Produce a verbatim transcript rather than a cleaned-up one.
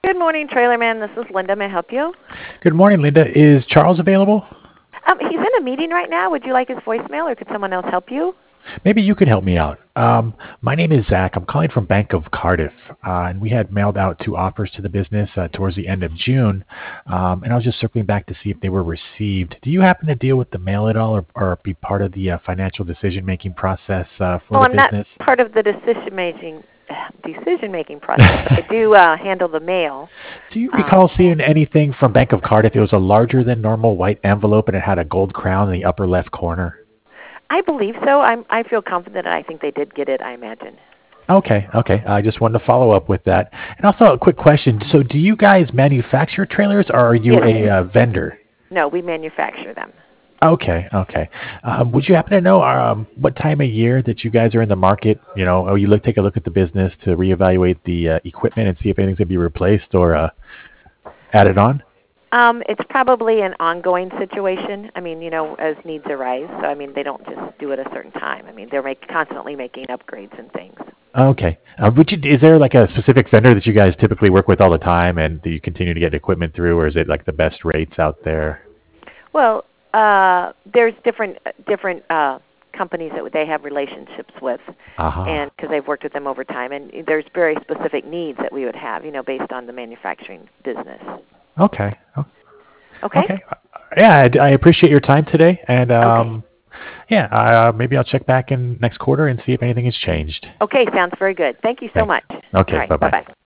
Good morning, Trailerman. This is Linda. May I help you? Good morning, Linda. Is Charles available? Um, he's in a meeting right now. Would you like his voicemail, or could someone else help you? Maybe you could help me out. Um, my name is Zach. I'm calling from Bank of Cardiff, uh, and we had mailed out two offers to the business uh, towards the end of June, um, and I was just circling back to see if they were received. Do you happen to deal with the mail at all, or, or be part of the uh, financial decision-making process uh, for Well, the I'm not business? part of the decision-making decision-making process, but I do uh, handle the mail. Do you Um, recall seeing anything from Bank of Cardiff? It was a larger than normal white envelope, and it had a gold crown in the upper left corner. I believe so. I'm, I feel confident. I think they did get it, I imagine. Okay, okay. I just wanted to follow up with that. And also a quick question. So do you guys manufacture trailers, or are you Yes. a uh, vendor? No, we manufacture them. Okay, okay. Um, would you happen to know um, what time of year that you guys are in the market? You know, or you look take a look at the business to reevaluate the uh, equipment and see if anything's going to be replaced or uh, added on? Um, it's probably an ongoing situation. I mean, you know, as needs arise. So, I mean, they don't just do it a certain time. I mean, they're make, constantly making upgrades and things. Okay. Uh, would you, is there like a specific vendor that you guys typically work with all the time, and do you continue to get equipment through, or is it like the best rates out there? Well, uh, there's different different uh, companies that they have relationships with, Uh-huh. and because they've worked with them over time, and there's very specific needs that we would have, you know, based on the manufacturing business. Okay. O- Okay. Okay. Uh, Yeah, I, I appreciate your time today, and Okay. um, yeah, uh, maybe I'll check back in next quarter and see if anything has changed. Okay. Sounds very good. Thank you so Thanks. much. All Okay. right. Bye Bye bye. bye.